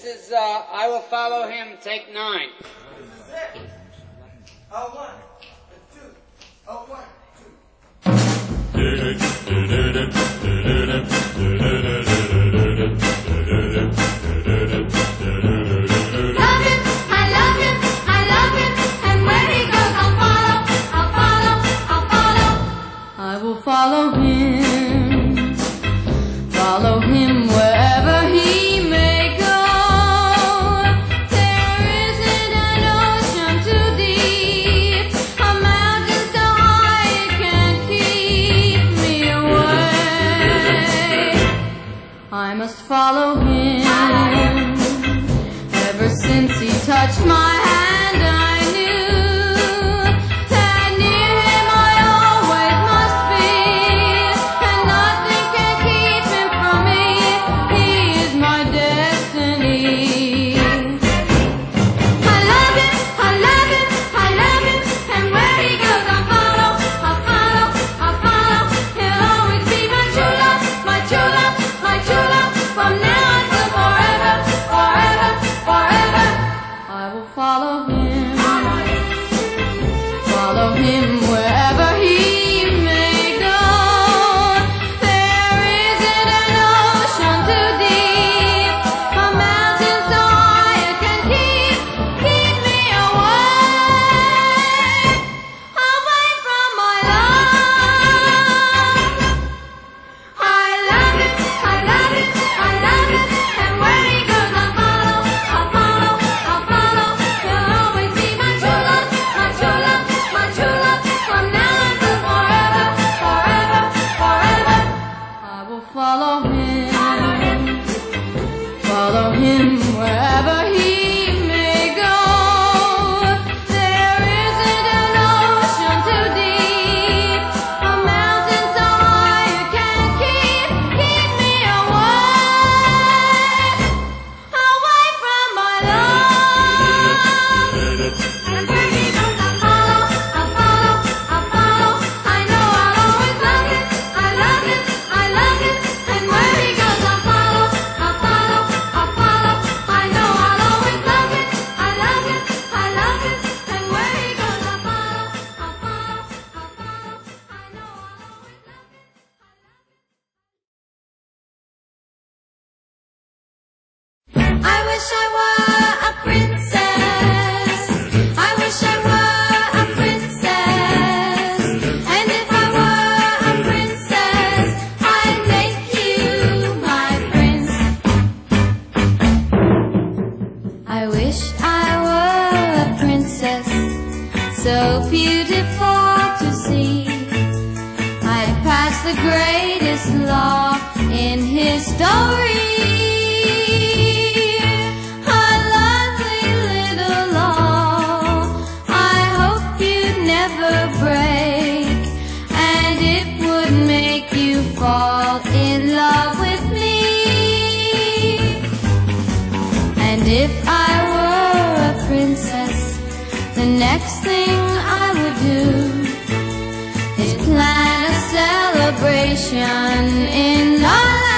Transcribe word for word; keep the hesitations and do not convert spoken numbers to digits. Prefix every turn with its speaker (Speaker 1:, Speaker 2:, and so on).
Speaker 1: This is uh, I Will Follow Him, take nine.
Speaker 2: This is it. Oh, one, two, oh, one, two.
Speaker 3: Love him, I love him, I love him, and where he goes I'll follow, I'll follow, I'll follow. I will follow him, follow him wherever he may go. There isn't an ocean too deep, a mountain so high it can't keep me away. I must follow him. Ever since he touched my hand, I knew that near him I always must be, and nothing can keep him from me. He is my destiny. I love him, I love him, I love him, and where he goes I'll follow, I'll follow, I'll follow. He'll always be my true love, my true love, my true love, from now until forever, forever, forever. I will follow him, follow him wherever he may go. There isn't an ocean too deep, a mountain so high it can keep, keep me away, away from my love. I love him, I love him, I love him, and where he goes I'll follow, I'll follow, I'll follow. He'll always be my true love, my true love, my true love, from now until forever, forever, forever. I will follow him, follow him wherever he may go. There isn't an ocean too deep, a mountain so high it can't keep, keep me away, away from my love. And where he goes I'll follow, I'll follow, I'll follow. I know I'll always love him, I love him, I love him, and where he goes I'll follow, I'll follow, I'll follow. I know I'll always love him, I love him, I love him, and where he goes I'll follow, I'll follow, I'll follow. I know I'll always love him, I love him. I wish I were a princess. I wish I were a princess. And if I were a princess, I'd make you my prince. I wish I were a princess, so beautiful to see. I'd pass the greatest law in history. A lovely little law I hope you'd never break, and it would make you fall in love with me. And if I were a princess, the next thing I would do is plan a celebration in La La